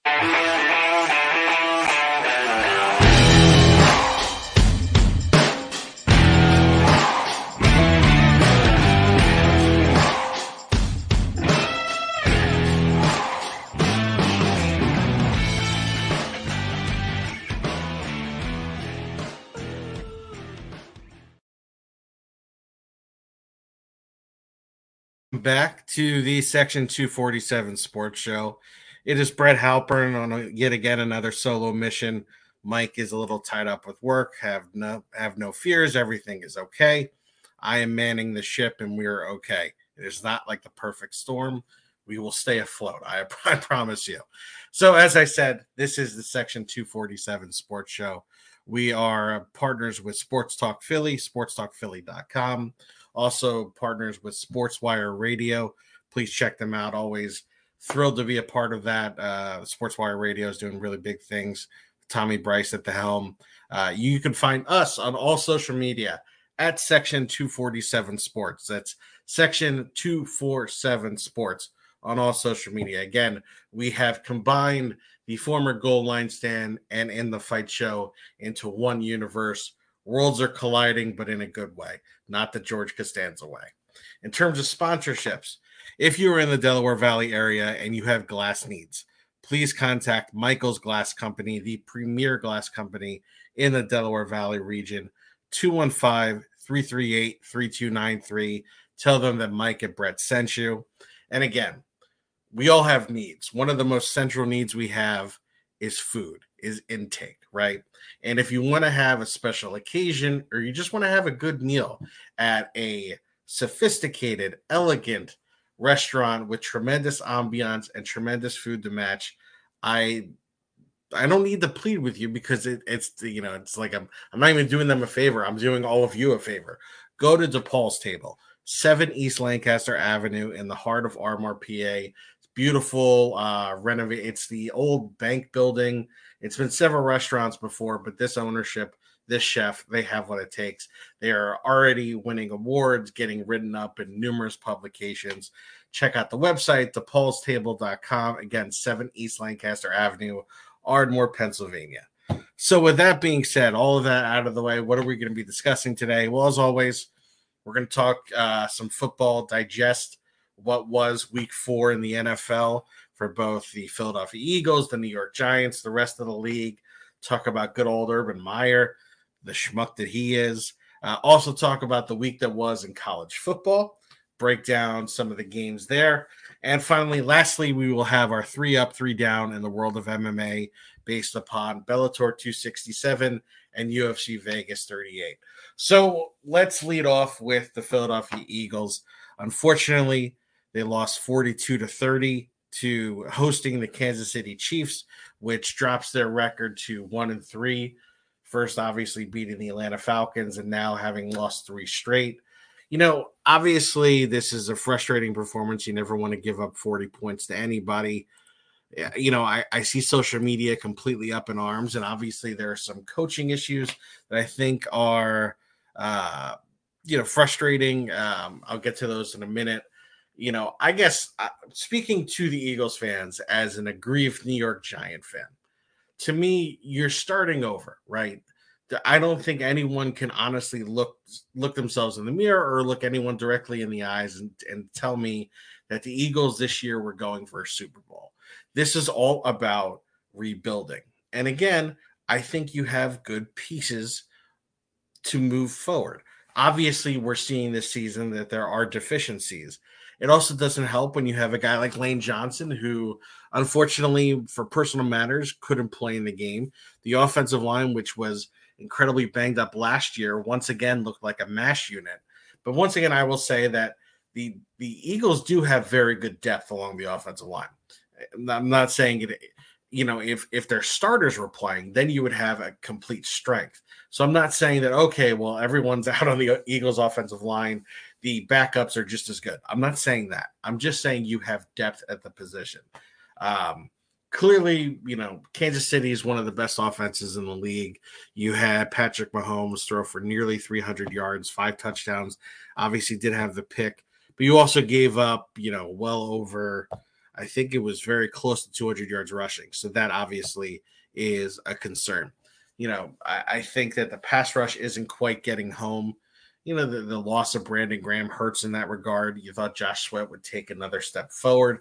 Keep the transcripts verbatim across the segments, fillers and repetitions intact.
Back to the Section two forty-seven Sports Show. It is Brett Halpern on a, yet again another solo mission. Mike is a little tied up with work. Have no have no fears. Everything is okay. I am manning the ship, and we are okay. It is not like the perfect storm. We will stay afloat. I, I promise you. So, as I said, this is the Section two forty-seven Sports Show. We are partners with Sports Talk Philly, sports talk philly dot com. Also, partners with SportsWire Radio. Please check them out. Always thrilled to be a part of that. Uh, SportsWire Radio is doing really big things. Tommy Bryce at the helm. Uh, you can find us on all social media at Section two forty-seven Sports. That's Section two forty-seven Sports on all social media. Again, we have combined the former Goal Line Stand and In the Fight Show into one universe. Worlds are colliding, but in a good way, not the George Costanza way. In terms of sponsorships, if you are in the Delaware Valley area and you have glass needs, please contact Michael's Glass Company, the premier glass company in the Delaware Valley region, two one five, three three eight, three two nine three. Tell them that Mike and Brett sent you. And again, we all have needs. One of the most central needs we have is food, is intake, right? And if you want to have a special occasion or you just want to have a good meal at a sophisticated, elegant restaurant with tremendous ambiance and tremendous food to match, I I don't need to plead with you because it, it's you know it's like I'm I'm not even doing them a favor. I'm doing all of you a favor. Go to DePaul's Table, seven East Lancaster Avenue in the heart of Ardmore, P A. It's beautiful, uh, renovate. It's the old bank building. It's been several restaurants before, but this ownership, this chef, they have what it takes. They are already winning awards, getting written up in numerous publications. Check out the website, the pauls table dot com. Again, seven East Lancaster Avenue, Ardmore, Pennsylvania. So, with that being said, all of that out of the way, what are we going to be discussing today? Well, as always, we're going to talk uh, some football, digest what was week four in the N F L for both the Philadelphia Eagles, the New York Giants, the rest of the league. Talk about good old Urban Meyer, the schmuck that he is. Uh, also, talk about the week that was in college football, break down some of the games there. And finally, lastly, we will have our three up, three down in the world of M M A based upon Bellator two sixty-seven and U F C Vegas thirty-eight. So let's lead off with the Philadelphia Eagles. Unfortunately, they lost forty-two to thirty to hosting the Kansas City Chiefs, which drops their record to one and three. First, obviously, beating the Atlanta Falcons and now having lost three straight. You know, obviously, this is a frustrating performance. You never want to give up forty points to anybody. You know, I, I see social media completely up in arms, and obviously there are some coaching issues that I think are, uh, you know, frustrating. Um, I'll get to those in a minute. You know, I guess uh, speaking to the Eagles fans as an aggrieved New York Giant fan, to me, you're starting over, right? I don't think anyone can honestly look look themselves in the mirror or look anyone directly in the eyes and, and tell me that the Eagles this year were going for a Super Bowl. This is all about rebuilding. And again, I think you have good pieces to move forward. Obviously, we're seeing this season that there are deficiencies. It also doesn't help when you have a guy like Lane Johnson, who unfortunately, for personal matters, couldn't play in the game. The offensive line, which was incredibly banged up last year, once again looked like a mash unit. But once again, I will say that the the Eagles do have very good depth along the offensive line. I'm not saying it, you know, if if their starters were playing, then you would have a complete strength. So I'm not saying that, okay, well, everyone's out on the Eagles offensive line. The backups are just as good. I'm not saying that. I'm just saying you have depth at the position. Um, clearly, you know, Kansas City is one of the best offenses in the league. You had Patrick Mahomes throw for nearly three hundred yards, five touchdowns. Obviously did have the pick, but you also gave up, you know, well over, I think it was very close to two hundred yards rushing. So that obviously is a concern. You know, I, I think that the pass rush isn't quite getting home. You know, the, the loss of Brandon Graham hurts in that regard. You thought Josh Sweat would take another step forward.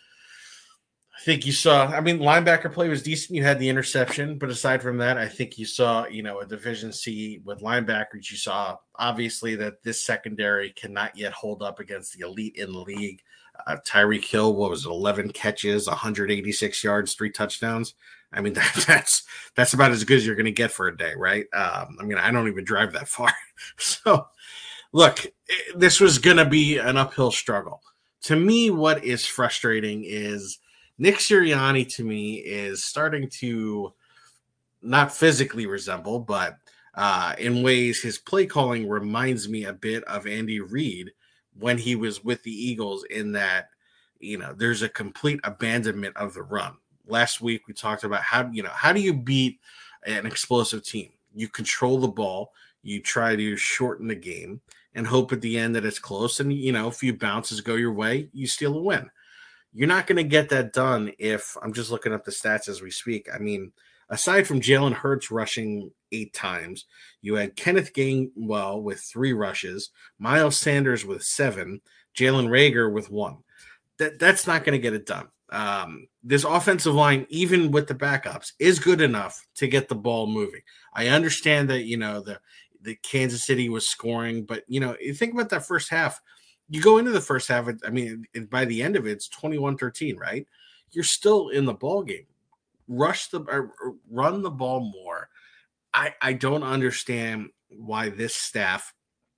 I think you saw, I mean, linebacker play was decent. You had the interception, but aside from that, I think you saw, you know, a Division C with linebackers. You saw, obviously, that this secondary cannot yet hold up against the elite in the league. Uh, Tyreek Hill, what was it, eleven catches, one hundred eighty-six yards, three touchdowns. I mean, that, that's that's about as good as you're going to get for a day, right? Um, I mean, I don't even drive that far. So, look, this was going to be an uphill struggle. To me, what is frustrating is Nick Sirianni, to me, is starting to not physically resemble, but uh, in ways his play calling reminds me a bit of Andy Reid when he was with the Eagles, in that, you know, there's a complete abandonment of the run. Last week we talked about how, you know, how do you beat an explosive team? You control the ball, you try to shorten the game and hope at the end that it's close. And, you know, a few bounces go your way, you steal a win. You're not going to get that done if I'm just looking up the stats as we speak. I mean, aside from Jalen Hurts rushing eight times, you had Kenneth Gainwell with three rushes, Miles Sanders with seven, Jalen Reagor with one. That that's not going to get it done. Um, this offensive line, even with the backups, is good enough to get the ball moving. I understand that, you know, the the Kansas City was scoring, but, you know, you think about that first half. You go into the first half, I mean, by the end of it, it's twenty-one thirteen, right? You're still in the ball game. Rush the, or run the ball more. I, I don't understand why this staff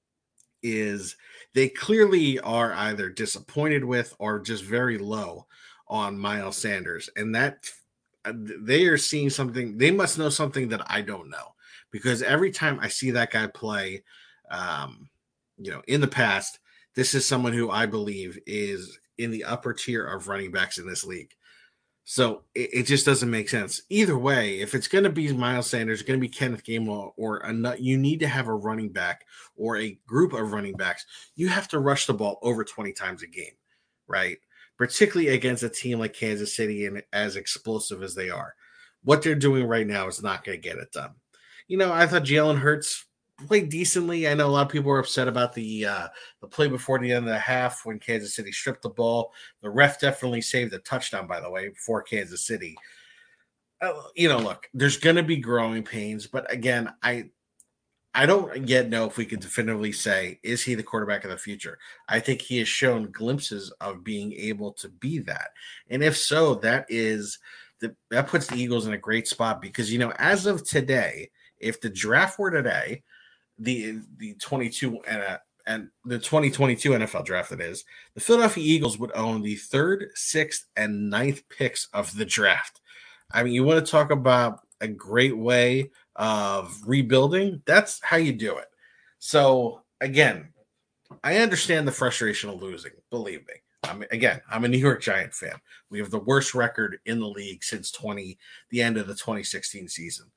is, they clearly are either disappointed with or just very low on Miles Sanders. And that they are seeing something, they must know something that I don't know. Because every time I see that guy play, um, you know, in the past, this is someone who I believe is in the upper tier of running backs in this league. So it, it just doesn't make sense. Either way, if it's going to be Miles Sanders, it's going to be Kenneth Gainwell, or a, you need to have a running back or a group of running backs. You have to rush the ball over twenty times a game, right? Particularly against a team like Kansas City and as explosive as they are. What they're doing right now is not going to get it done. You know, I thought Jalen Hurts played decently. I know a lot of people were upset about the uh, the play before the end of the half when Kansas City stripped the ball. The ref definitely saved a touchdown, by the way, for Kansas City. Uh, you know, look, there's going to be growing pains, but again, I I don't yet know if we can definitively say, is he the quarterback of the future? I think he has shown glimpses of being able to be that. And if so, that is the, that puts the Eagles in a great spot, because, you know, as of today, if the draft were today, the the twenty-two and uh, and the twenty twenty-two N F L draft, that is, the Philadelphia Eagles would own the third, sixth, and ninth picks of the draft. I mean, you want to talk about a great way of rebuilding? That's how you do it. So again, I understand the frustration of losing. Believe me. I mean, again, I'm a New York Giant fan. We have the worst record in the league since twenty the end of the twenty sixteen season.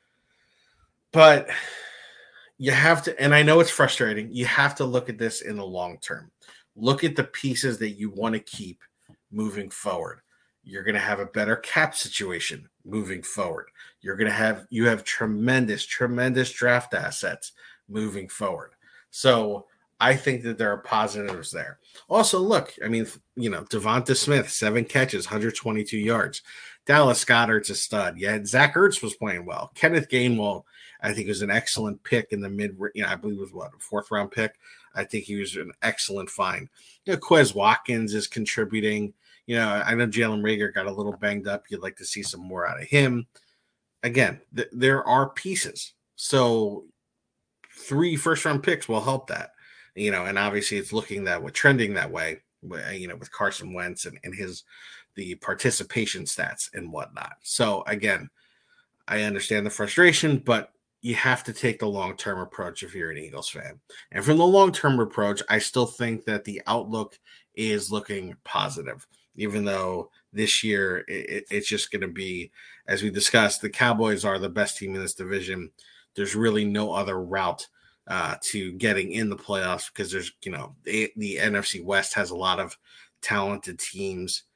But you have to, and I know it's frustrating, you have to look at this in the long term. Look at the pieces that you want to keep moving forward. You're going to have a better cap situation moving forward. You're going to have, you have tremendous, tremendous draft assets moving forward. So I think that there are positives there. Also, look, I mean, you know, Devonta Smith, seven catches, one hundred twenty-two yards. Dallas Goedert's a stud. Yeah, Zach Ertz was playing well. Kenneth Gainwell, I think, was an excellent pick in the mid, you know, I believe it was what, a fourth round pick. I think he was an excellent find. You know, Quez Watkins is contributing. You know, I know Jalen Reagor got a little banged up. You'd like to see some more out of him. Again, th- there are pieces. So three first round picks will help that. You know, and obviously it's looking that way, trending that way, you know, with Carson Wentz and, and his, the participation stats and whatnot. So again, I understand the frustration, but you have to take the long-term approach if you're an Eagles fan. And from the long-term approach, I still think that the outlook is looking positive, even though this year it, it's just going to be, as we discussed, the Cowboys are the best team in this division. There's really no other route uh, to getting in the playoffs, because there's, you know, the, the N F C West has a lot of talented teams.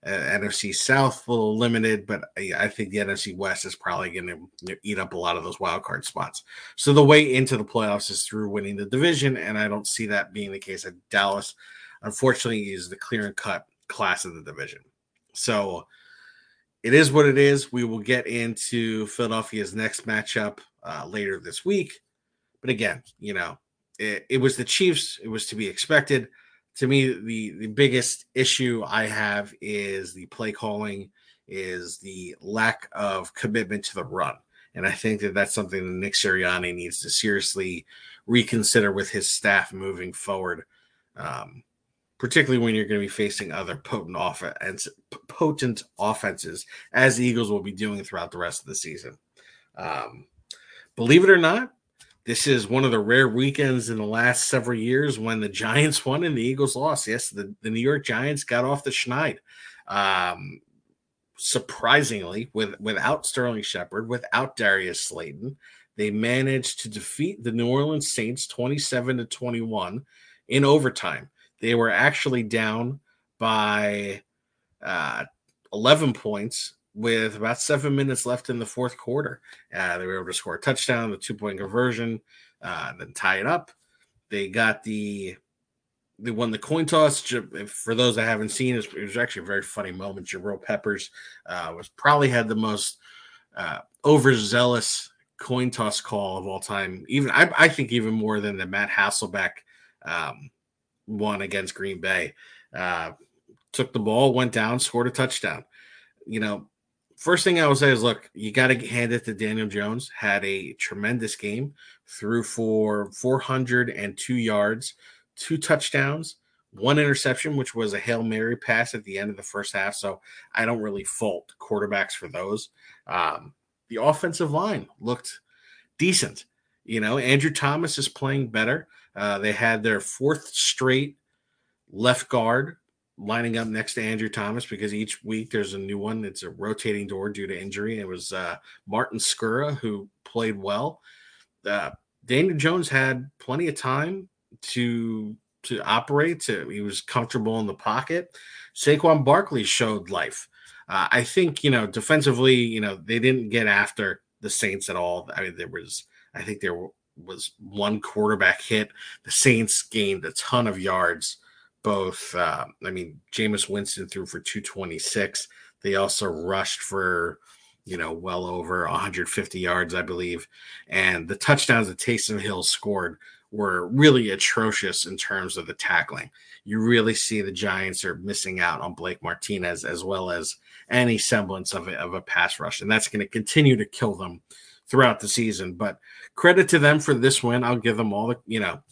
Uh, N F C South a little limited, but I, I think the N F C West is probably going to eat up a lot of those wild card spots. So the way into the playoffs is through winning the division, and I don't see that being the case at Dallas. Unfortunately, is the clear and cut class of the division. So it is what it is. We will get into Philadelphia's next matchup uh, later this week. But again, you know, it, it was the Chiefs. It was to be expected. To me, the, the biggest issue I have is the play calling, is the lack of commitment to the run. And I think that that's something that Nick Sirianni needs to seriously reconsider with his staff moving forward, um, particularly when you're going to be facing other potent, offense, potent offenses, as the Eagles will be doing throughout the rest of the season. Um, believe it or not, this is one of the rare weekends in the last several years when the Giants won and the Eagles lost. Yes, the, the New York Giants got off the schneid. Um, surprisingly, with without Sterling Shepard, without Darius Slayton, they managed to defeat the New Orleans Saints twenty-seven to twenty-one in overtime. They were actually down by uh, eleven points with about seven minutes left in the fourth quarter. Uh, they were able to score a touchdown, the two-point conversion, uh, then tie it up. They got the they won the coin toss. For those that haven't seen, it was actually a very funny moment. Jabril Peppers uh, was probably had the most uh, overzealous coin toss call of all time. Even I, I think even more than the Matt Hasselbeck um, one against Green Bay. Uh, took the ball, went down, scored a touchdown. You know, first thing I would say is, look, you got to hand it to Daniel Jones. Had a tremendous game, threw for four hundred two yards, two touchdowns, one interception, which was a Hail Mary pass at the end of the first half. So I don't really fault quarterbacks for those. Um, the offensive line looked decent. You know, Andrew Thomas is playing better. Uh, they had their fourth straight left guard lining up next to Andrew Thomas, because each week there's a new one. It's a rotating door due to injury. It was uh, Martin Skura who played well. Uh, Daniel Jones had plenty of time to to operate. To, he was comfortable in the pocket. Saquon Barkley showed life. Uh, I think, you know, defensively, you know, they didn't get after the Saints at all. I mean, there was, I think there was one quarterback hit. The Saints gained a ton of yards. Both, uh, I mean, Jameis Winston threw for two twenty-six. They also rushed for, you know, well over one hundred fifty yards, I believe. And the touchdowns that Taysom Hill scored were really atrocious in terms of the tackling. You really see the Giants are missing out on Blake Martinez, as well as any semblance of a, of a pass rush. And that's going to continue to kill them throughout the season. But credit to them for this win. I'll give them all the, you know,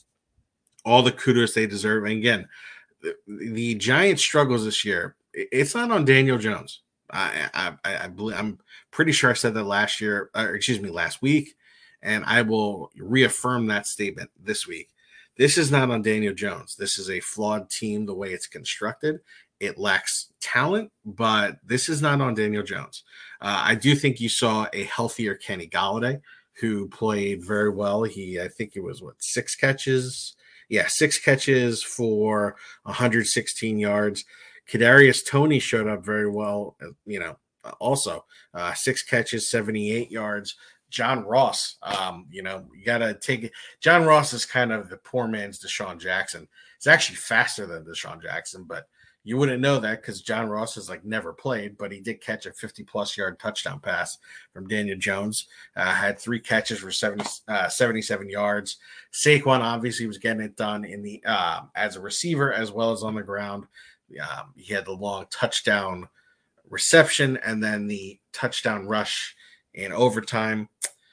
all the kudos they deserve. And again, the, the Giants' struggles this year, it's not on Daniel Jones. I, I, I, I believe, I'm pretty sure I said that last year, or excuse me, last week, and I will reaffirm that statement this week. This is not on Daniel Jones. This is a flawed team the way it's constructed. It lacks talent, but this is not on Daniel Jones. Uh, I do think you saw a healthier Kenny Golladay, who played very well. He, I think it was, what, six catches? Yeah, six catches for one hundred sixteen yards. Kadarius Toney showed up very well, you know, also uh, six catches, seventy-eight yards. John Ross, um, you know, you got to take it. John Ross is kind of the poor man's Deshaun Jackson. It's actually faster than Deshaun Jackson, but you wouldn't know that because John Ross has like never played, but he did catch a fifty-plus yard touchdown pass from Daniel Jones. Uh, had three catches for seventy, uh, seventy-seven yards. Saquon obviously was getting it done in the uh, as a receiver as well as on the ground. Um, he had the long touchdown reception and then the touchdown rush in overtime.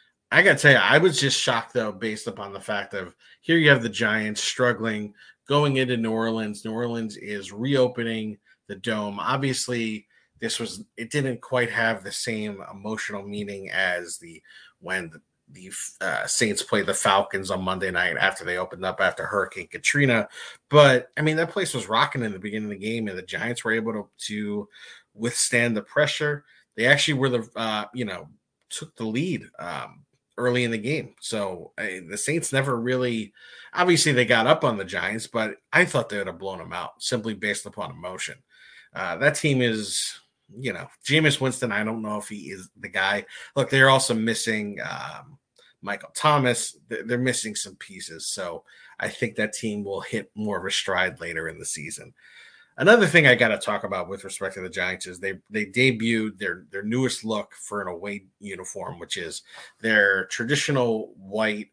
I got to tell you, I was just shocked, though, based upon the fact of here you have the Giants struggling going into New Orleans. New Orleans is reopening the dome. Obviously, this was it didn't quite have the same emotional meaning as the when the the uh, Saints played the Falcons on Monday night after they opened up after Hurricane Katrina. But, I mean, that place was rocking in the beginning of the game, and the Giants were able to, to withstand the pressure. They actually were the, uh, you know, took the lead um, early in the game. So uh, the Saints never really – obviously they got up on the Giants, but I thought they would have blown them out simply based upon emotion. Uh, that team is, you know, Jameis Winston. I don't know if he is the guy. Look, they're also missing um, Michael Thomas. They're missing some pieces. So I think that team will hit more of a stride later in the season. Another thing I got to talk about with respect to the Giants is they they debuted their their newest look for an away uniform, which is their traditional white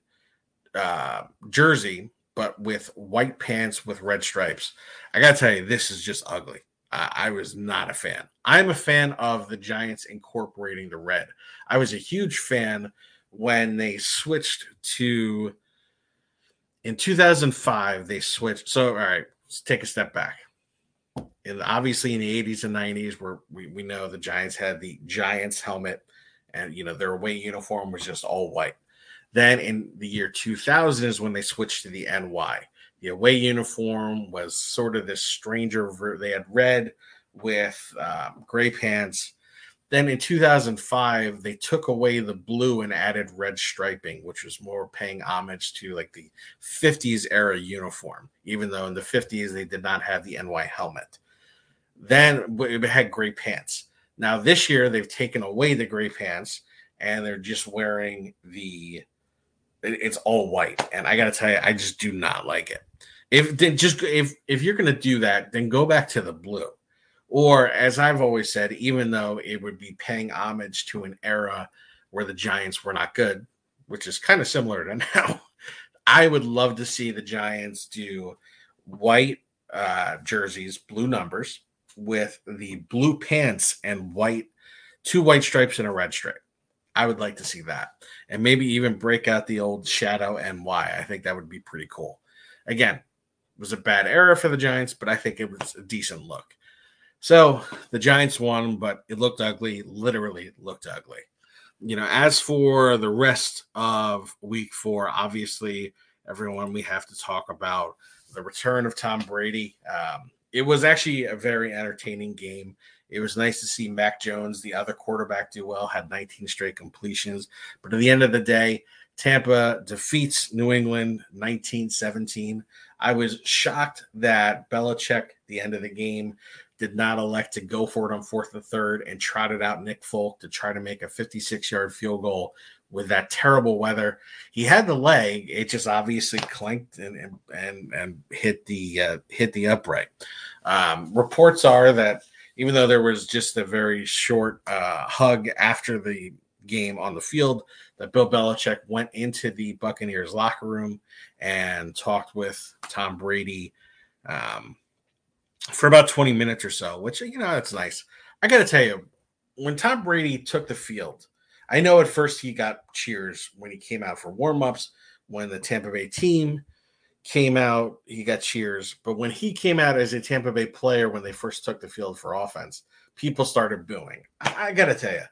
uh, jersey, but with white pants with red stripes. I got to tell you, this is just ugly. I, I was not a fan. I'm a fan of the Giants incorporating the red. I was a huge fan when they switched to in two thousand five. They switched. So, all right, let's take a step back. And obviously in the eighties and nineties, where we, we know the Giants had the Giants helmet, and you know their away uniform was just all white. Then in the year two thousand is when they switched to the N Y. The away uniform was sort of this stranger. They had red with um, gray pants. Then in two thousand five, they took away the blue and added red striping, which was more paying homage to like the fifties era uniform, even though in the fifties they did not have the N Y helmet. Then it had gray pants. Now this year they've taken away the gray pants and they're just wearing the it's all white. And I got to tell you, I just do not like it. If just if if you're going to do that, then go back to the blue. Or as I've always said, even though it would be paying homage to an era where the Giants were not good, which is kind of similar to now, I would love to see the Giants do white uh, jerseys, blue numbers, with the blue pants and white, two white stripes and a red stripe. I would like to see that. And maybe even break out the old Shadow N Y. I think that would be pretty cool. Again, it was a bad era for the Giants, but I think it was a decent look. So the Giants won, but it looked ugly. Literally looked ugly. You know, as for the rest of week four, obviously, everyone, we have to talk about the return of Tom Brady. Um, it was actually a very entertaining game. It was nice to see Mac Jones, the other quarterback, do well, had nineteen straight completions. But at the end of the day, Tampa defeats New England nineteen seventeen. I was shocked that Belichick, the end of the game, did not elect to go for it on fourth and third and trotted out Nick Folk to try to make a fifty-six-yard field goal with that terrible weather. He had the leg; it just obviously clanked and and and, and hit the uh, hit the upright. Um, reports are that even though there was just a very short uh, hug after the game on the field, that Bill Belichick went into the Buccaneers locker room and talked with Tom Brady um, for about twenty minutes or so, which, you know, that's nice. I got to tell you, when Tom Brady took the field, I know at first he got cheers when he came out for warmups, when the Tampa Bay team came out, he got cheers. But when he came out as a Tampa Bay player, when they first took the field for offense, people started booing. I, I got to tell you,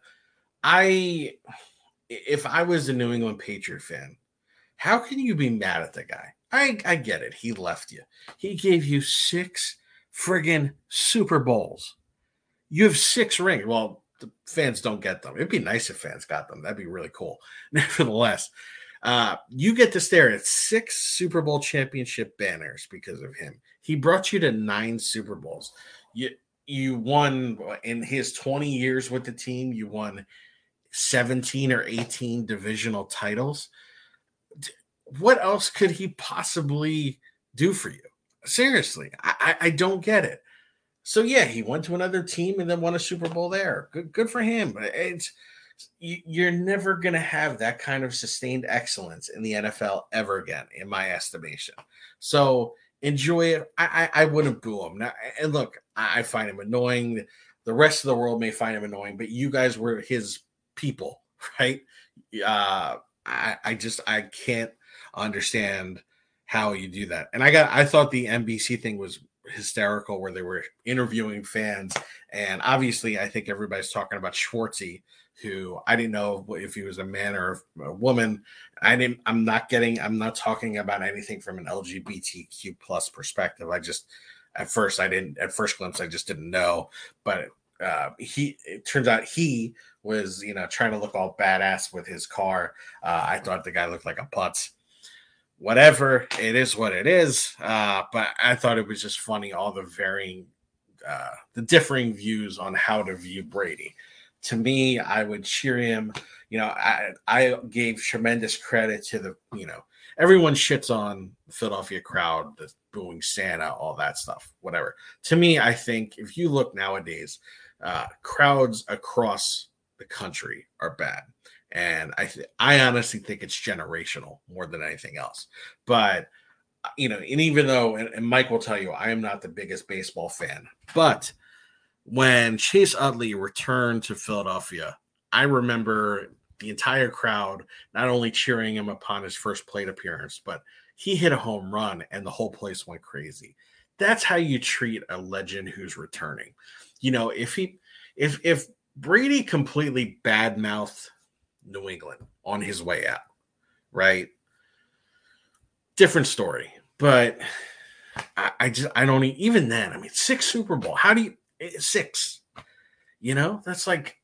I if I was a New England Patriot fan, how can you be mad at the guy? I, I get it. He left you. He gave you six friggin' Super Bowls. You have six rings. Well, the fans don't get them. It'd be nice if fans got them. That'd be really cool. Nevertheless, uh, you get to stare at six Super Bowl championship banners because of him. He brought you to nine Super Bowls. You you won in his twenty years with the team. You won seventeen or eighteen divisional titles. What else could he possibly do for you? Seriously, I, I don't get it. So yeah, he went to another team and then won a Super Bowl there. Good, good for him. But it's you're never going to have that kind of sustained excellence in the N F L ever again, in my estimation. So enjoy it. I, I, I wouldn't boo him. Now, and look, I find him annoying. The rest of the world may find him annoying, but you guys were his people, right? Uh, I, I just I can't understand how you do that. And I got I thought the N B C thing was hysterical, where they were interviewing fans, and obviously I think everybody's talking about Schwartzy, who I didn't know if he was a man or a woman. I didn't. I'm not getting. I'm not talking about anything from an L G B T Q plus perspective. I just at first I didn't. At first glimpse, I just didn't know. But uh, he. It turns out he was, you know, trying to look all badass with his car. Uh, I thought the guy looked like a putz. Whatever, it is what it is. Uh, but I thought it was just funny, all the varying uh, the differing views on how to view Brady. To me, I would cheer him. You know, I I gave tremendous credit to the, you know, everyone shits on the Philadelphia crowd, the booing Santa, all that stuff, whatever. To me, I think if you look nowadays, uh, crowds across the country are bad. And I th- I honestly think it's generational more than anything else. But you know, and even though, and, and Mike will tell you, I am not the biggest baseball fan, but when Chase Utley returned to Philadelphia, I remember the entire crowd not only cheering him upon his first plate appearance, but he hit a home run and the whole place went crazy. That's how you treat a legend who's returning. You know, if he, if if Brady completely badmouthed New England on his way out, right? Different story. But I, I just I don't even then. I mean, six Super Bowl. How do you six? You know, that's like.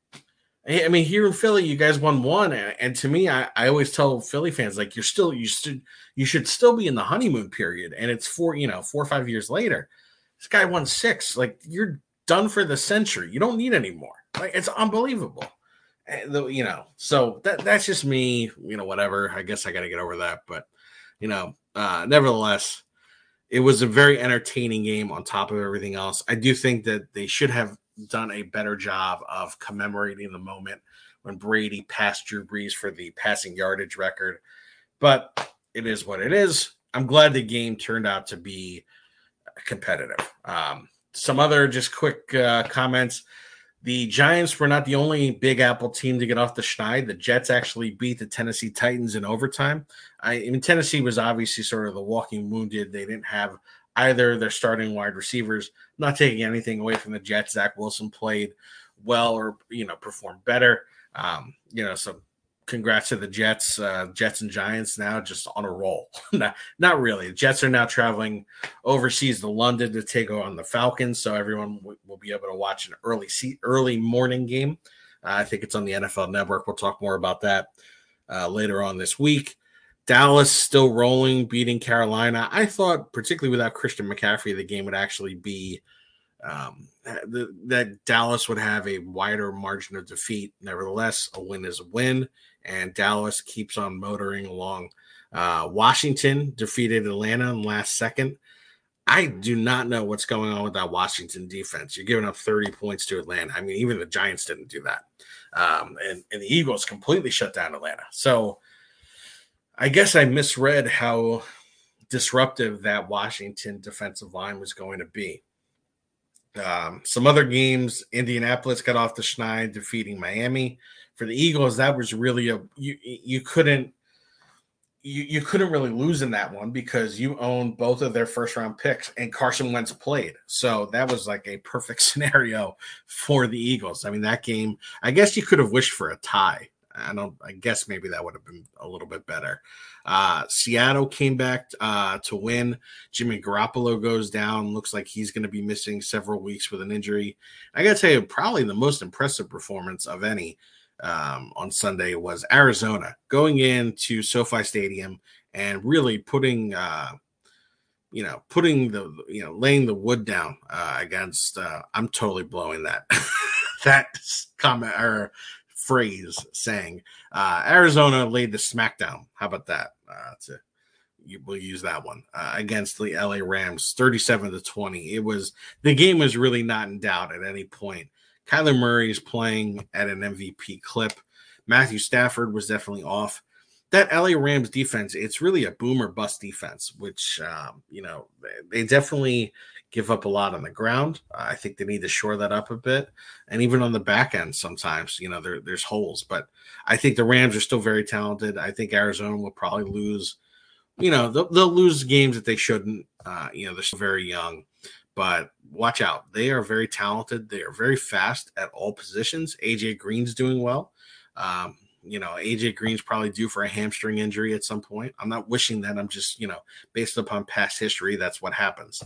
I mean, here in Philly, you guys won one, and, and to me, I, I always tell Philly fans like you're still you should you should still be in the honeymoon period, and it's four you know four or five years later. This guy won six. Like you're done for the century. You don't need any more. Like it's unbelievable. And the, you know, so that that's just me. You know, whatever. I guess I got to get over that, but you know, uh, nevertheless, it was a very entertaining game on top of everything else. I do think that they should have done a better job of commemorating the moment when Brady passed Drew Brees for the passing yardage record. But it is what it is. I'm glad the game turned out to be competitive. Um, some other just quick uh, comments. The Giants were not the only Big Apple team to get off the schneid. The Jets actually beat the Tennessee Titans in overtime. I, I mean, Tennessee was obviously sort of the walking wounded. They didn't have either their starting wide receivers. I'm not taking anything away from the Jets. Zach Wilson played well or, you know, performed better. Um, you know, so congrats to the Jets. Uh, Jets and Giants now just on a roll. not, not really. The Jets are now traveling overseas to London to take on the Falcons, so everyone w- will be able to watch an early se- early morning game. Uh, I think it's on the N F L Network. We'll talk more about that uh, later on this week. Dallas still rolling, beating Carolina. I thought, particularly without Christian McCaffrey, the game would actually be um, the, that Dallas would have a wider margin of defeat. Nevertheless, a win is a win, and Dallas keeps on motoring along. Uh, Washington defeated Atlanta in the last second. I do not know what's going on with that Washington defense. You're giving up thirty points to Atlanta. I mean, even the Giants didn't do that. Um, and, and the Eagles completely shut down Atlanta. So I guess I misread how disruptive that Washington defensive line was going to be. Um, some other games, Indianapolis got off the schneid, defeating Miami. For the Eagles, that was really a you you couldn't you, you couldn't really lose in that one because you owned both of their first round picks and Carson Wentz played. So that was like a perfect scenario for the Eagles. I mean, that game, I guess you could have wished for a tie. I don't, I guess maybe that would have been a little bit better. Uh, Seattle came back uh, to win. Jimmy Garoppolo goes down. Looks like he's going to be missing several weeks with an injury. I got to tell you, probably the most impressive performance of any um, on Sunday was Arizona going into SoFi Stadium and really putting, uh, you know, putting the, you know, laying the wood down uh, against. Uh, I'm totally blowing that that comment or phrase saying uh, Arizona laid the smackdown. How about that? Uh, to, you, we'll use that one uh, against the L A Rams, thirty-seven to twenty. It was the game was really not in doubt at any point. Kyler Murray is playing at an M V P clip. Matthew Stafford was definitely off. That L A Rams defense, it's really a boom or bust defense, which, um, you know, they definitely give up a lot on the ground. Uh, I think they need to shore that up a bit. And even on the back end, sometimes, you know, there, there's holes. But I think the Rams are still very talented. I think Arizona will probably lose, you know, they'll, they'll lose games that they shouldn't. Uh, you know, they're still very young. But watch out. They are very talented. They are very fast at all positions. A J Green's doing well. Um, you know, A J Green's probably due for a hamstring injury at some point. I'm not wishing that. I'm just, you know, based upon past history, that's what happens.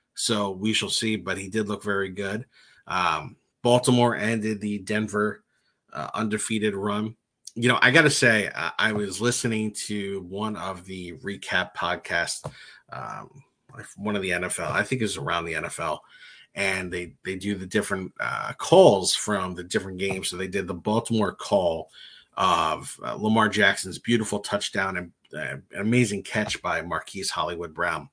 So we shall see. But he did look very good. Um, Baltimore ended the Denver uh, undefeated run. You know, I got to say, uh, I was listening to one of the recap podcasts, um, one of the N F L. I think it was around the N F L. and they they do the different uh, calls from the different games. So they did the Baltimore call of uh, Lamar Jackson's beautiful touchdown and uh, an amazing catch by Marquise Hollywood Brown.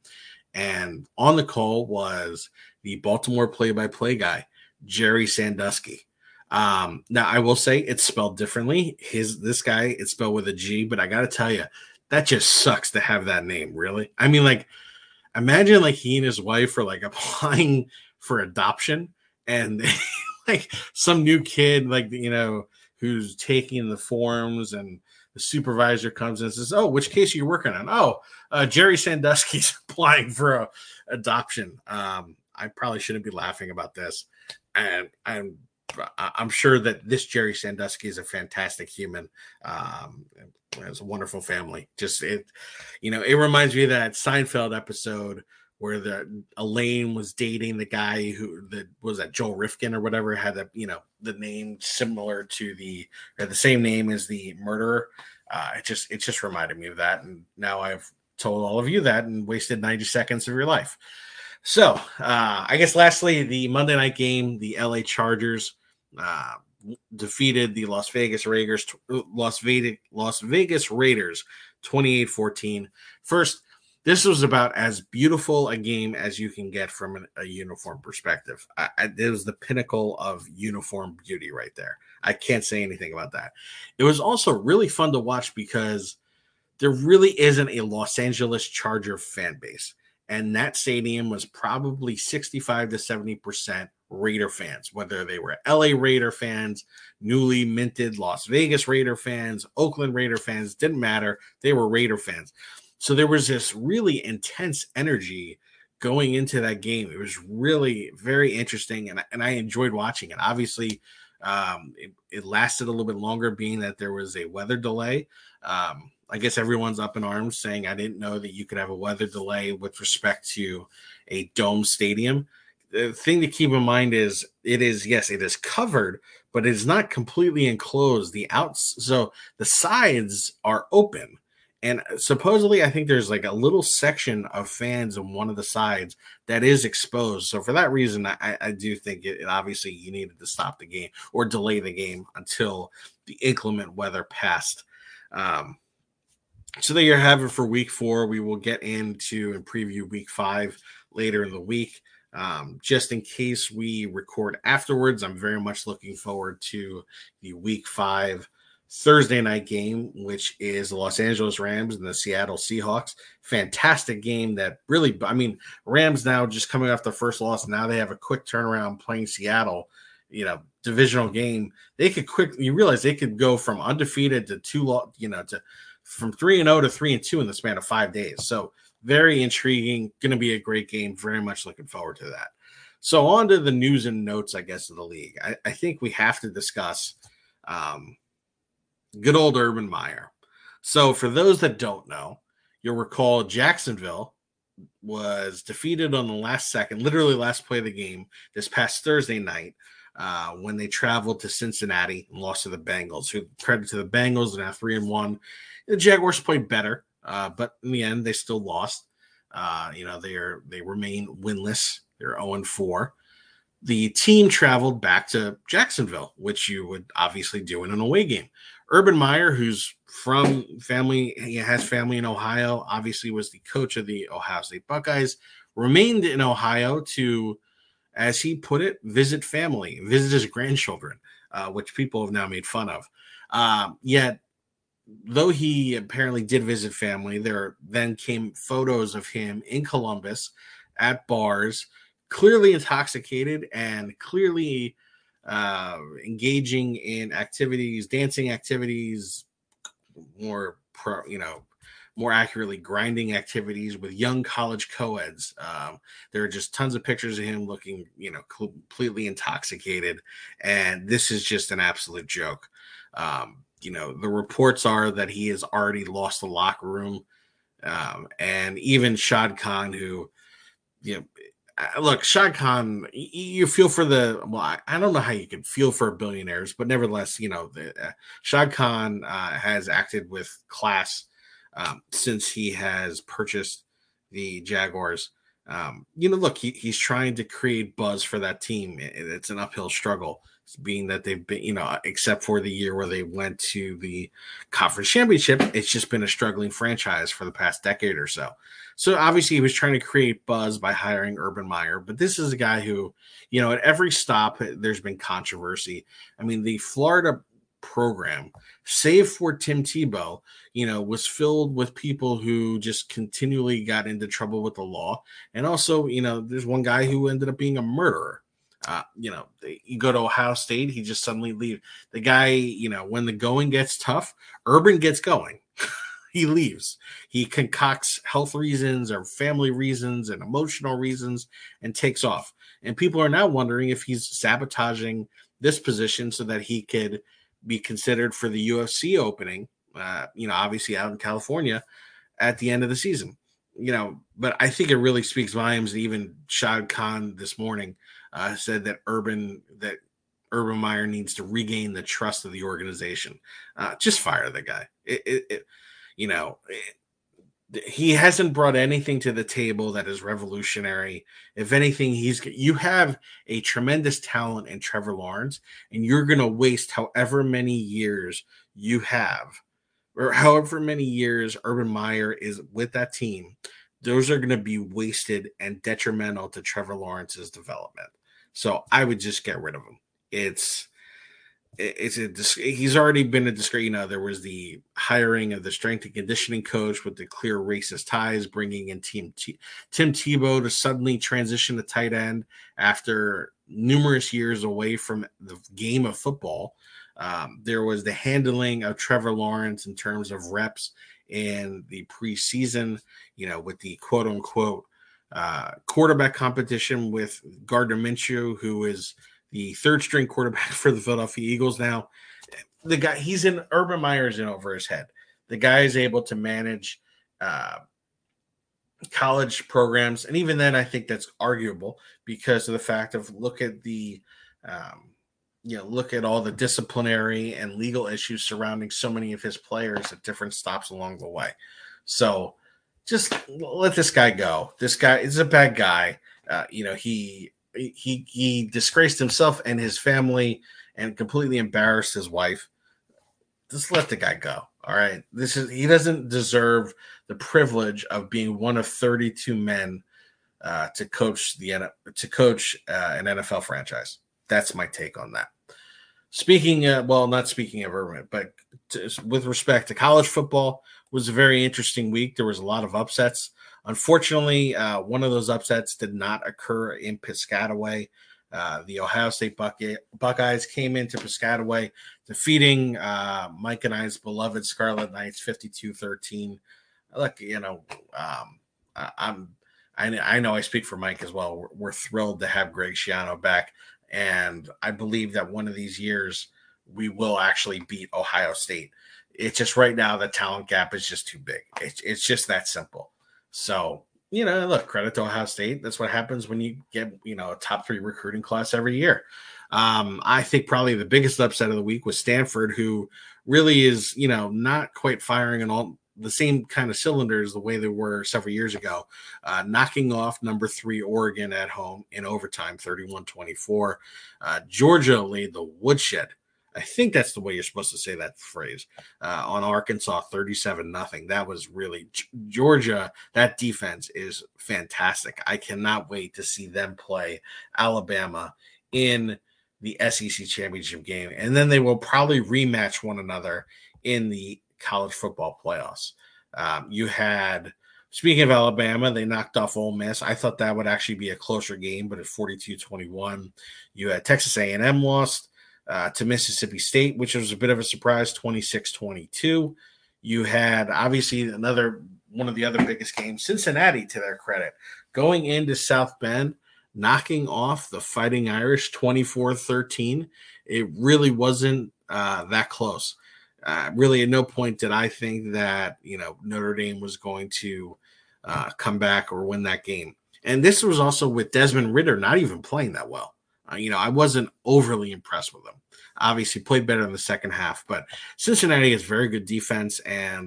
And on the call was the Baltimore play-by-play guy, Jerry Sandusky. Um, now I will say it's spelled differently. His this guy, it's spelled with a G, but I gotta tell you, that just sucks to have that name. Really, I mean, like, imagine like he and his wife are like applying for adoption, and like some new kid, like you know, who's taking the forms, and the supervisor comes in and says, "Oh, which case are you working on?" "Oh, uh, Jerry Sandusky's applying for a, adoption." Um, I probably shouldn't be laughing about this, and I'm I'm sure that this Jerry Sandusky is a fantastic human. Um, has a wonderful family. Just it, you know, it reminds me of that Seinfeld episode where the Elaine was dating the guy who that was that Joel Rifkin or whatever had the you know the name similar to the or the same name as the murderer. Uh, it just it just reminded me of that, and now I've told all of you that and wasted ninety seconds of your life. So uh, I guess lastly, the Monday night game, the L A Chargers uh, defeated the Las Vegas Raiders, Las Vegas, Las Vegas Raiders twenty-eight fourteen. First, this was about as beautiful a game as you can get from an, a uniform perspective. I, I, it was the pinnacle of uniform beauty right there. I can't say anything about that. It was also really fun to watch because there really isn't a Los Angeles Charger fan base. And that stadium was probably sixty-five to seventy percent Raider fans, whether they were L A Raider fans, newly minted Las Vegas Raider fans, Oakland Raider fans, didn't matter. They were Raider fans. So there was this really intense energy going into that game. It was really very interesting, and, and I enjoyed watching it. Obviously, um, it, it lasted a little bit longer, being that there was a weather delay. Um, I guess everyone's up in arms saying I didn't know that you could have a weather delay with respect to a dome stadium. The thing to keep in mind is it is, yes, it is covered, but it is not completely enclosed. The outs, so the sides are open. And supposedly, I think there's like a little section of fans on one of the sides that is exposed. So for that reason, I, I do think it, it obviously you needed to stop the game or delay the game until the inclement weather passed. Um, So there you have it for week four. We will get into and preview week five later in the week. Um, just in case we record afterwards, I'm very much looking forward to the week five Thursday night game, which is the Los Angeles Rams and the Seattle Seahawks. Fantastic game that really, I mean, Rams now just coming off the first loss. Now they have a quick turnaround playing Seattle, you know, divisional game. They could quickly, you realize they could go from undefeated to two, you know, to from three and zero to three and two in the span of five days. So very intriguing. Going to be a great game. Very much looking forward to that. So on to the news and notes, I guess, of the league. I, I think we have to discuss um, good old Urban Meyer. So for those that don't know, you'll recall Jacksonville was defeated on the last second, literally last play of the game this past Thursday night. Uh, when they traveled to Cincinnati and lost to the Bengals, who credit to the Bengals and now three and one. The Jaguars played better, uh, but in the end, they still lost. Uh, you know, they are they remain winless. They're zero and four. The team traveled back to Jacksonville, which you would obviously do in an away game. Urban Meyer, who's from family, he has family in Ohio, obviously was the coach of the Ohio State Buckeyes, remained in Ohio to, as he put it, visit family, visit his grandchildren, uh, which people have now made fun of. Um, yet, though he apparently did visit family, there then came photos of him in Columbus at bars, clearly intoxicated and clearly uh, engaging in activities, dancing activities, more, pro, you know, more accurately, grinding activities with young college co-eds. Um, there are just tons of pictures of him looking, you know, completely intoxicated. And this is just an absolute joke. Um, you know, the reports are that he has already lost the locker room. Um, and even Shad Khan, who, you know, look, Shad Khan, you feel for the, well, I, I don't know how you can feel for billionaires, but nevertheless, you know, the, uh, Shad Khan uh, has acted with class um, since he has purchased the Jaguars. Um, you know, look, he, he's trying to create buzz for that team. It's an uphill struggle, being that they've been, you know, except for the year where they went to the conference championship, it's just been a struggling franchise for the past decade or so. So obviously, he was trying to create buzz by hiring Urban Meyer, but this is a guy who, you know, at every stop, there's been controversy. I mean, the Florida program, save for Tim Tebow, you know, was filled with people who just continually got into trouble with the law. And also, you know, there's one guy who ended up being a murderer. Uh, you know, you go to Ohio State, he just suddenly leave. The guy, you know, when the going gets tough, Urban gets going. He leaves. He concocts health reasons or family reasons and emotional reasons and takes off. And people are now wondering if he's sabotaging this position so that he could be considered for the U F C opening, uh, you know, obviously out in California at the end of the season. You know, but I think it really speaks volumes. And even Shad Khan this morning uh, said that Urban that Urban Meyer needs to regain the trust of the organization. Uh, just fire the guy. It, it, it you know, it, he hasn't brought anything to the table that is revolutionary. If anything, he's you have a tremendous talent in Trevor Lawrence, and you're going to waste however many years you have, or however many years Urban Meyer is with that team. Those are going to be wasted and detrimental to Trevor Lawrence's development. So I would just get rid of him. It's it's a he's already been a disgrace. You know, there was the hiring of the strength and conditioning coach with the clear racist ties, bringing in team T, Tim Tebow to suddenly transition to tight end after numerous years away from the game of football. Um, there was the handling of Trevor Lawrence in terms of reps in the preseason, you know, with the quote unquote uh, quarterback competition with Gardner Minshew, who is the third string quarterback for the Philadelphia Eagles now. The guy, he's in Urban Meyer's in over his head. The guy is able to manage uh, college programs. And even then, I think that's arguable because of the fact of look at the, um, you know, look at all the disciplinary and legal issues surrounding so many of his players at different stops along the way. So just let this guy go. This guy is a bad guy. Uh, you know, he, He he disgraced himself and his family and completely embarrassed his wife. Just let the guy go. All right. This is he doesn't deserve the privilege of being one of thirty-two men uh, to coach the to coach uh, an N F L franchise. That's my take on that. Speaking, uh, well, not speaking of Urban, but to, with respect to college football, was a very interesting week. There was a lot of upsets. Unfortunately, uh, one of those upsets did not occur in Piscataway. Uh, the Ohio State Buckeye, Buckeyes came into Piscataway, defeating uh, Mike and I's beloved Scarlet Knights fifty-two thirteen. Look, you know, um, I, I'm I, I know I speak for Mike as well. We're, we're thrilled to have Greg Schiano back, and I believe that one of these years we will actually beat Ohio State. It's just right now the talent gap is just too big. It's it's just that simple. So, you know, look, credit to Ohio State. That's what happens when you get, you know, a top three recruiting class every year. Um, I think probably the biggest upset of the week was Stanford, who really is, you know, not quite firing on all the same kind of cylinders the way they were several years ago, uh, knocking off number three Oregon at home in overtime, thirty-one twenty-four. Uh, Georgia laid the woodshed. I think that's the way you're supposed to say that phrase uh, on Arkansas, thirty-seven nothing. That was really Georgia. That defense is fantastic. I cannot wait to see them play Alabama in the S E C championship game. And then they will probably rematch one another in the college football playoffs. Um, you had, speaking of Alabama, they knocked off Ole Miss. I thought that would actually be a closer game, but at forty-two twenty-one, you had Texas A and M lost Uh, to Mississippi State, which was a bit of a surprise, twenty-six twenty-two. You had, obviously, another one of the other biggest games, Cincinnati, to their credit, going into South Bend, knocking off the Fighting Irish twenty-four thirteen. It really wasn't uh, that close. Uh, really, at no point did I think that, you know, Notre Dame was going to uh, come back or win that game. And this was also with Desmond Ridder not even playing that well. Uh, you know, I wasn't overly impressed with them. Obviously, played better in the second half, but Cincinnati has very good defense, and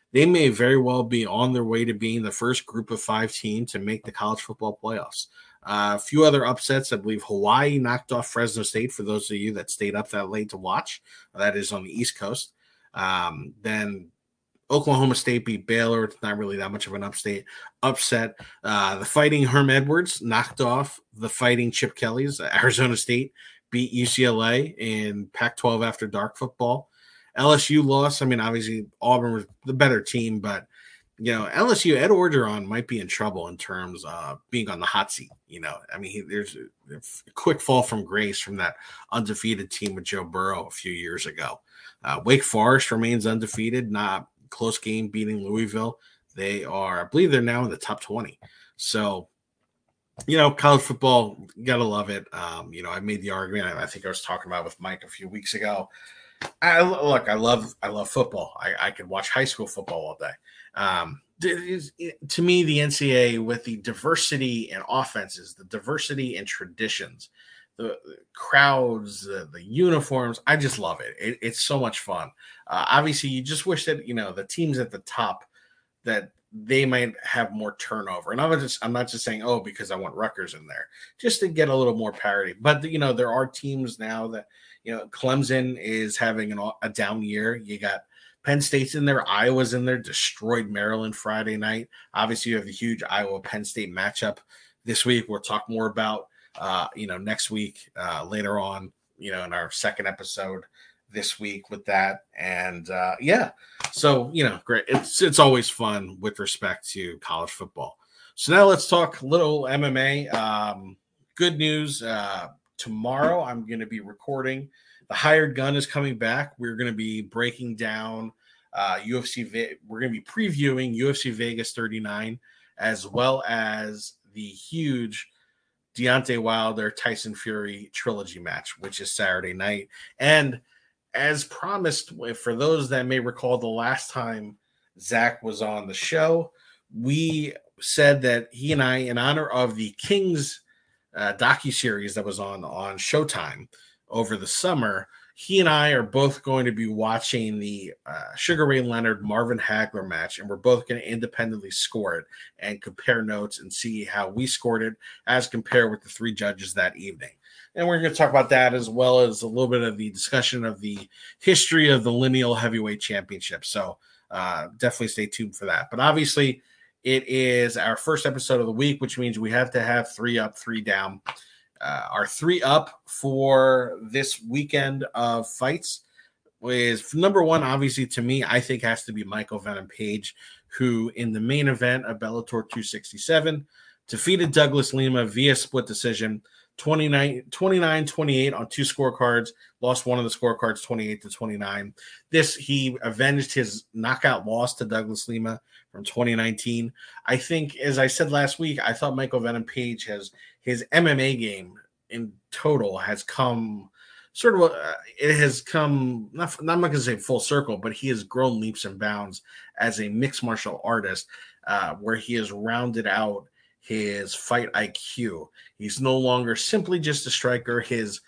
they may very well be on their way to being the first group of five team to make the college football playoffs. Uh, a few other upsets. I believe Hawaii knocked off Fresno State for those of you that stayed up that late to watch. That is on the East Coast. Um, then Oklahoma State beat Baylor. It's not really that much of an upstate upset. Uh, the Fighting Herm Edwards knocked off the Fighting Chip Kellys. Arizona State beat U C L A in Pac twelve after dark football. L S U lost. I mean, obviously Auburn was the better team, but you know, L S U, Ed Orgeron might be in trouble in terms of being on the hot seat. You know, I mean, he, there's a, a quick fall from grace from that undefeated team with Joe Burrow a few years ago. Uh, Wake Forest remains undefeated, not close game beating Louisville. They are, I believe they're now in the top twenty. So, you know, college football, you gotta love it. Um, you know, I made the argument, I think I was talking about with Mike a few weeks ago. I look, I love, I love football. I, I could watch high school football all day. Um, to me, the N C A A with the diversity in offenses, the diversity in traditions, the, the crowds, the, the uniforms, I just love it. it it's so much fun. Uh, obviously, you just wish that, you know, the teams at the top, that they might have more turnover. And I'm just, I'm not just saying, oh, because I want Rutgers in there, just to get a little more parity. But, you know, there are teams now that, you know, Clemson is having an, a down year. You got Penn State's in there. Iowa's in there, destroyed Maryland Friday night. Obviously, you have the huge Iowa-Penn State matchup this week. We'll talk more about, uh, you know, next week, uh, later on, you know, in our second episode this week with that. And, uh, yeah, so, you know, great. It's, it's always fun with respect to college football. So now let's talk a little M M A. Um, good news. Uh, tomorrow I'm going to be recording. The Hired Gun is coming back. We're going to be breaking down uh, U F C. We're going to be previewing U F C Vegas thirty-nine, as well as the huge Deontay Wilder Tyson Fury trilogy match, which is Saturday night. And as promised, for those that may recall, the last time Zach was on the show, we said that he and I, in honor of the Kings uh, docuseries that was on on Showtime over the summer, he and I are both going to be watching the uh, Sugar Ray Leonard Marvin Hagler match, and we're both going to independently score it and compare notes and see how we scored it as compared with the three judges that evening. And we're going to talk about that, as well as a little bit of the discussion of the history of the lineal heavyweight championship. So uh, definitely stay tuned for that. But obviously, it is our first episode of the week, which means we have to have three up, three down. Uh, our three up for this weekend of fights is number one, obviously, to me, I think has to be Michael Venom Page, who in the main event of Bellator two sixty-seven defeated Douglas Lima via split decision, twenty-nine twenty-eight on two scorecards, lost one of the scorecards twenty-eight to twenty-nine. This, he avenged his knockout loss to Douglas Lima from twenty nineteen. I think, as I said last week, I thought Michael Venom Page has, his M M A game in total has come sort of, uh, it has come, not, not I'm not going to say full circle, but he has grown leaps and bounds as a mixed martial artist, uh, where he has rounded out his fight I Q. He's no longer simply just a striker. His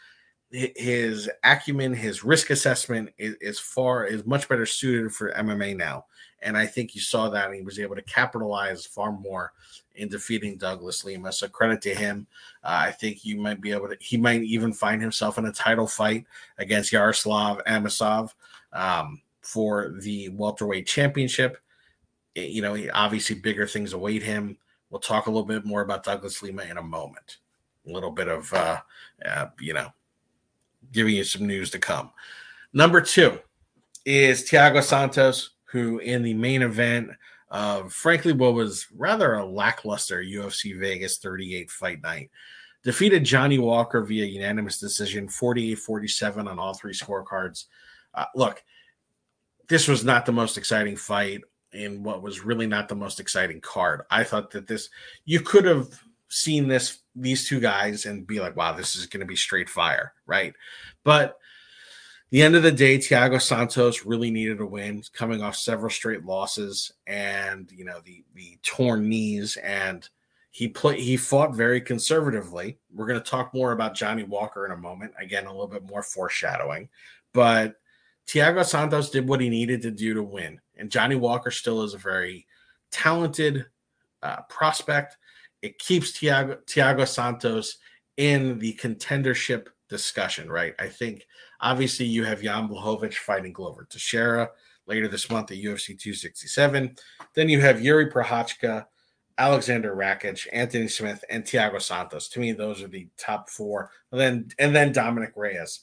his acumen, his risk assessment is, is far is much better suited for M M A now. And I think you saw that, and he was able to capitalize far more in defeating Douglas Lima. So credit to him. Uh, I think you might be able to, he might even find himself in a title fight against Yaroslav Amosov um, for the welterweight championship. It, you know, obviously bigger things await him. We'll talk a little bit more about Douglas Lima in a moment. A little bit of, uh, uh, you know, giving you some news to come. Number two is Thiago Santos, who in the main event of, frankly, what was rather a lackluster U F C Vegas thirty-eight fight night, defeated Johnny Walker via unanimous decision, forty-eight forty-seven on all three scorecards. Uh, look, this was not the most exciting fight in what was really not the most exciting card. I thought that this, you could have seen this, these two guys and be like, wow, this is going to be straight fire, right? But the end of the day, Thiago Santos really needed a win, coming off several straight losses and, you know, the, the torn knees, and he play, he fought very conservatively. We're going to talk more about Johnny Walker in a moment. Again, a little bit more foreshadowing, but Thiago Santos did what he needed to do to win. And Johnny Walker still is a very talented uh, prospect. It keeps Thiago, Thiago Santos in the contendership discussion, right? I think obviously you have Jan Blachowicz fighting Glover Teixeira later this month at U F C two sixty-seven. Then you have Yuri Prochazka, Alexander Rakic, Anthony Smith, and Thiago Santos. To me, those are the top four. And then and then Dominic Reyes.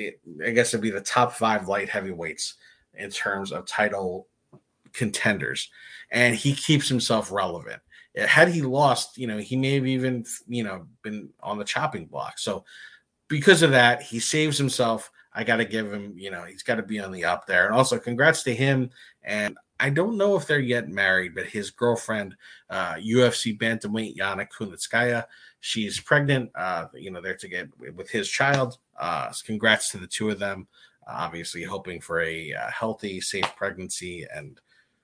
I guess it'd be the top five light heavyweights in terms of title contenders. And he keeps himself relevant. Had he lost, you know, he may have even, you know, been on the chopping block. So because of that, he saves himself. I got to give him, you know, he's got to be on the up there. And also, congrats to him. And I don't know if they're yet married, but his girlfriend, uh, U F C bantamweight Yana Kunitskaya, she's pregnant. Uh, you know, they're to get with his child. Uh, so congrats to the two of them. Uh, obviously, hoping for a uh, healthy, safe pregnancy and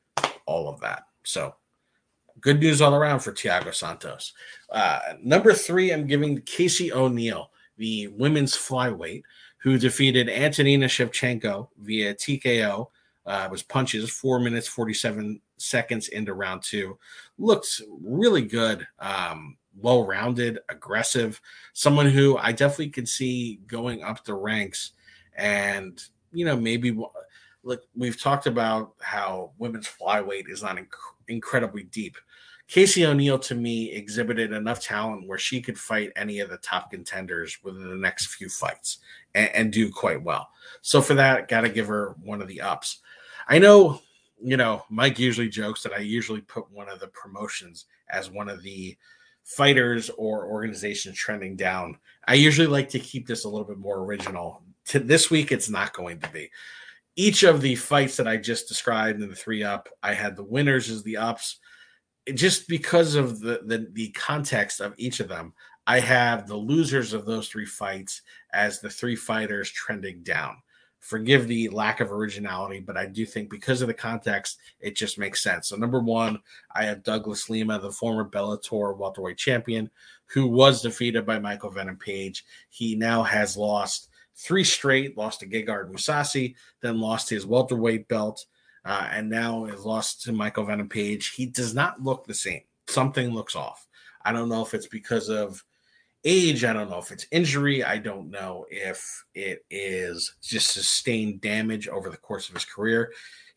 all of that. So, good news all around for Thiago Santos. Uh, number three, I'm giving Casey O'Neill, the women's flyweight, who defeated Antonina Shevchenko via T K O. Uh, it was punches, four minutes, forty-seven seconds into round two. Looked really good, um, well-rounded, aggressive. Someone who I definitely could see going up the ranks and, you know, maybe – look, we've talked about how women's flyweight is not inc- incredibly deep. Casey O'Neill, to me, exhibited enough talent where she could fight any of the top contenders within the next few fights and, and do quite well. So for that, got to give her one of the ups. I know, you know, Mike usually jokes that I usually put one of the promotions as one of the fighters or organizations trending down. I usually like to keep this a little bit more original. To this week, it's not going to be. Each of the fights that I just described in the three up, I had the winners as the ups. Just because of the, the the context of each of them, I have the losers of those three fights as the three fighters trending down. Forgive the lack of originality, but I do think because of the context, it just makes sense. So number one, I have Douglas Lima, the former Bellator welterweight champion, who was defeated by Michael Venom Page. He now has lost three straight, lost to Gegard Mousasi, then lost his welterweight belt, Uh, and now is lost to Michael Venom Page. He does not look the same. Something looks off. I don't know if it's because of age. I don't know if it's injury. I don't know if it is just sustained damage over the course of his career.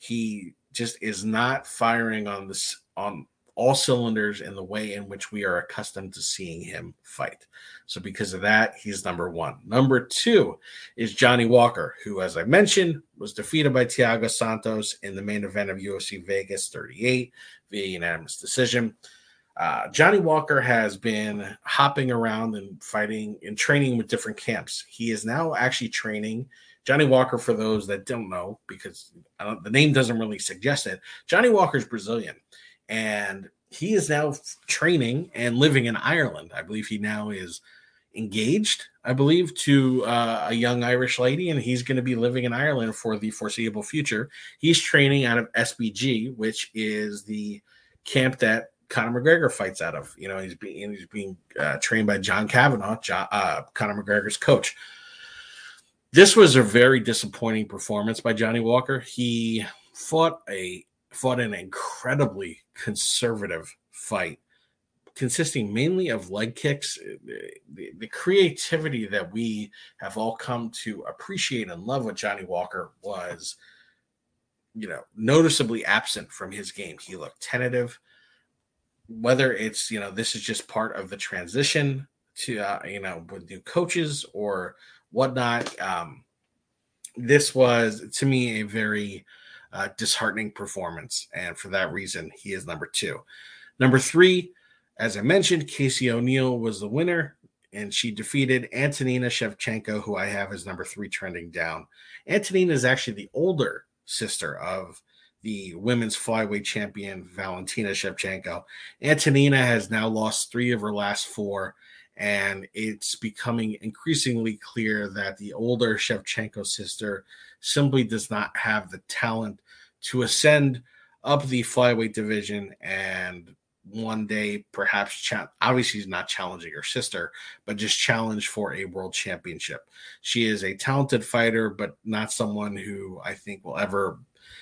He just is not firing on this on all cylinders in the way in which we are accustomed to seeing him fight. So because of that, he's number one. Number two is Johnny Walker, who, as I mentioned, was defeated by Thiago Santos in the main event of U F C Vegas thirty-eight via unanimous decision. Uh, Johnny Walker has been hopping around and fighting and training with different camps. He is now actually training. Johnny Walker, for those that don't know, because I don't, the name doesn't really suggest it, Johnny Walker is Brazilian. And he is now training and living in Ireland. I believe he now is engaged, I believe, to uh, a young Irish lady, and he's going to be living in Ireland for the foreseeable future. He's training out of S B G, which is the camp that Conor McGregor fights out of. You know, he's being he's being uh, trained by John Kavanagh, John, uh, Conor McGregor's coach. This was a very disappointing performance by Johnny Walker. He fought a fought an incredibly conservative fight, consisting mainly of leg kicks. The, the creativity that we have all come to appreciate and love with Johnny Walker was, you know, noticeably absent from his game. He looked tentative. Whether it's, you know, this is just part of the transition to, uh, you know, with new coaches or whatnot, um, this was, to me, a very uh, disheartening performance. And for that reason, he is number two. Number three, as I mentioned, Casey O'Neill was the winner, and she defeated Antonina Shevchenko, who I have as number three trending down. Antonina is actually the older sister of the women's flyweight champion, Valentina Shevchenko. Antonina has now lost three of her last four, and it's becoming increasingly clear that the older Shevchenko sister simply does not have the talent to ascend up the flyweight division and one day perhaps cha- obviously she's not challenging her sister, but just challenge for a world championship. She is a talented fighter, but not someone who I think will ever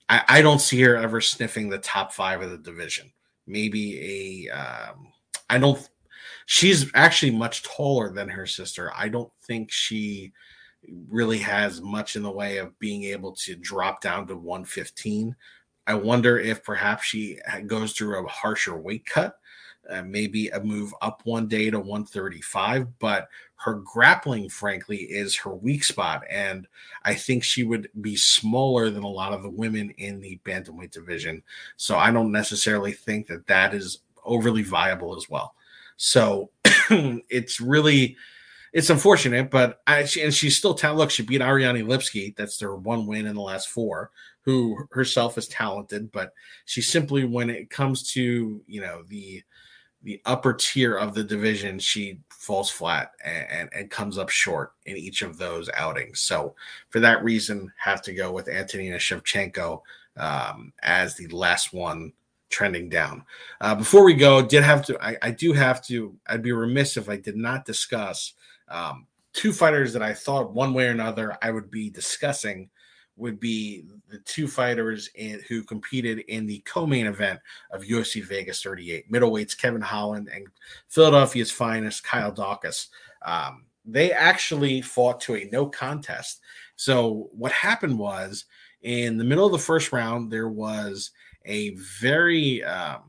I, I don't see her ever sniffing the top five of the division. Maybe a um, I don't. She's actually much taller than her sister. I don't think she really has much in the way of being able to drop down to one fifteen. I wonder if perhaps she goes through a harsher weight cut, uh, maybe a move up one day to one thirty-five, but her grappling, frankly, is her weak spot. And I think she would be smaller than a lot of the women in the bantamweight division. So I don't necessarily think that that is overly viable as well. So it's really it's unfortunate, but I she, and she's still talented. Look, she beat Ariane Lipski. That's their one win in the last four. Who herself is talented, but she simply, when it comes to you know the the upper tier of the division, she falls flat and, and, and comes up short in each of those outings. So for that reason, have to go with Antonina Shevchenko um, as the last one trending down. Uh, before we go, did have to I, I do have to I'd be remiss if I did not discuss um, two fighters that I thought one way or another I would be discussing would be the two fighters in, who competed in the co-main event of U F C Vegas thirty-eight, middleweights Kevin Holland and Philadelphia's finest Kyle Daukaus. Um, they actually fought to a no contest. So what happened was, in the middle of the first round, there was a very um,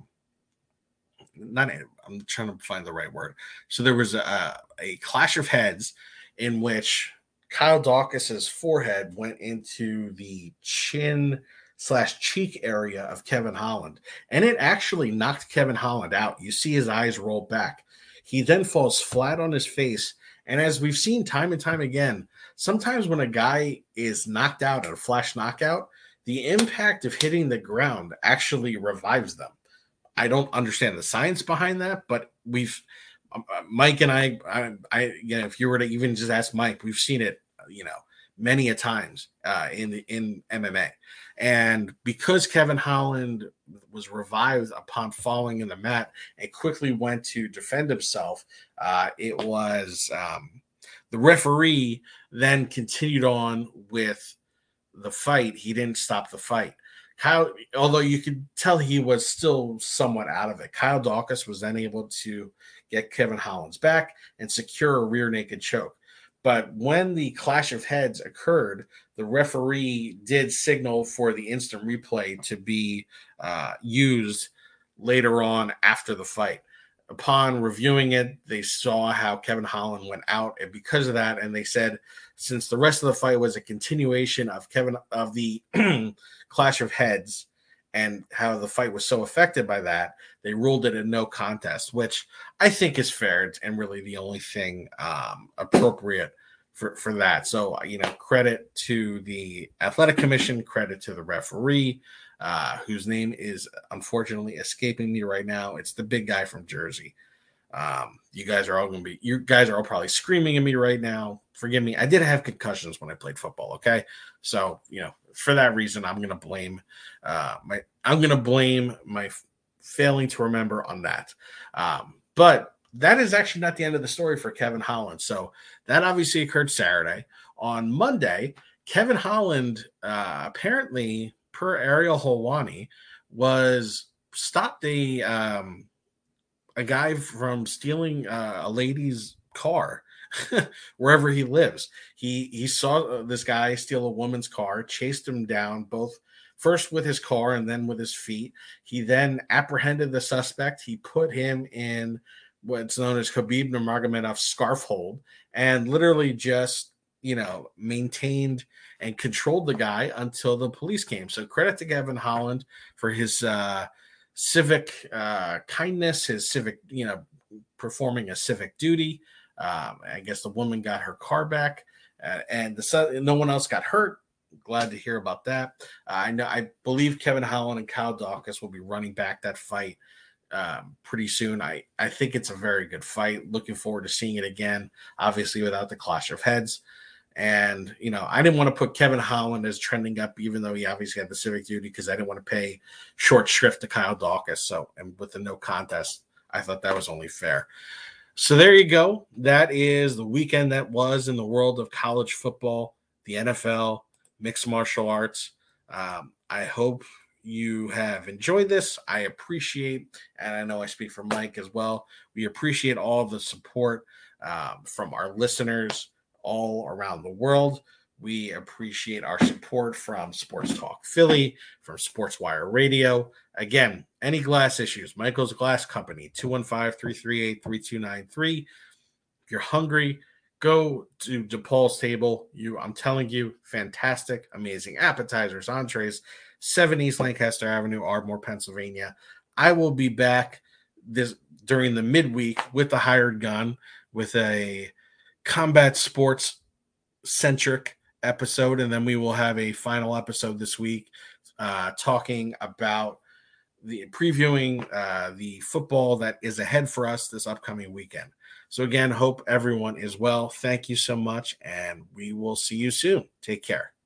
not a, I'm trying to find the right word. So there was a, a clash of heads in which Kyle Daukaus's forehead went into the chin slash cheek area of Kevin Holland, and it actually knocked Kevin Holland out. You see his eyes roll back. He then falls flat on his face, and as we've seen time and time again, sometimes when a guy is knocked out at a flash knockout, the impact of hitting the ground actually revives them. I don't understand the science behind that, but we've um, uh, Mike and I, I, I, you know, if you were to even just ask Mike, we've seen it, you know, many a times uh, in in M M A, and because Kevin Holland was revived upon falling in the mat and quickly went to defend himself, uh, it was um, the referee then continued on with the fight. He didn't stop the fight. Kyle, although you could tell he was still somewhat out of it, Kyle Daukaus was then able to get Kevin Holland's back and secure a rear naked choke. But when the clash of heads occurred, the referee did signal for the instant replay to be uh, used later on after the fight. Upon reviewing it, they saw how Kevin Holland went out, and because of that, and they said since the rest of the fight was a continuation of Kevin of the clash of heads and how the fight was so affected by that, they ruled it a no contest, which I think is fair and really the only thing um, appropriate for, for that. So, you know, credit to the athletic commission, credit to the referee, uh, whose name is unfortunately escaping me right now. It's the big guy from Jersey. Um, you guys are all going to be, you guys are all probably screaming at me right now. Forgive me. I did have concussions when I played football. Okay. So, you know, for that reason, I'm going to blame, uh, my, I'm going to blame my f- failing to remember on that. Um, but that is actually not the end of the story for Kevin Holland. So that obviously occurred Saturday. On Monday, Kevin Holland, uh, apparently per Ariel Helwani, was stopped a, um, a guy from stealing uh, a lady's car wherever he lives. He he saw this guy steal a woman's car, chased him down both first with his car and then with his feet. He then apprehended the suspect. He put him in what's known as Khabib Nurmagomedov's scarf hold and literally just, you know, maintained and controlled the guy until the police came. So credit to Kevin Holland for his uh civic uh, kindness, his civic, you know, performing a civic duty. Um, I guess the woman got her car back, uh, and the no one else got hurt. Glad to hear about that. Uh, I know, I believe Kevin Holland and Kyle Daukaus will be running back that fight um, pretty soon. I I think it's a very good fight. Looking forward to seeing it again. Obviously, without the clash of heads. And, you know, I didn't want to put Kevin Holland as trending up, even though he obviously had the civic duty, because I didn't want to pay short shrift to Kyle Daukaus. So, and with the no contest, I thought that was only fair. So there you go. That is the weekend that was in the world of college football, the N F L, mixed martial arts. Um, I hope you have enjoyed this. I appreciate, and I know I speak for Mike as well. We appreciate all the support um, from our listeners all around the world. We appreciate our support from Sports Talk Philly, from SportsWire Radio. Again, any glass issues, Michael's Glass Company, two one five, three three eight, three two nine three. If you're hungry, go to DePaul's table. You, I'm telling you, fantastic, amazing appetizers, entrees, seven East Lancaster Avenue, Ardmore, Pennsylvania. I will be back this during the midweek with the hired gun with a combat sports centric episode, and then we will have a final episode this week uh, talking about the previewing uh, the football that is ahead for us this upcoming weekend. So again, hope everyone is well. Thank you so much, and we will see you soon. Take care.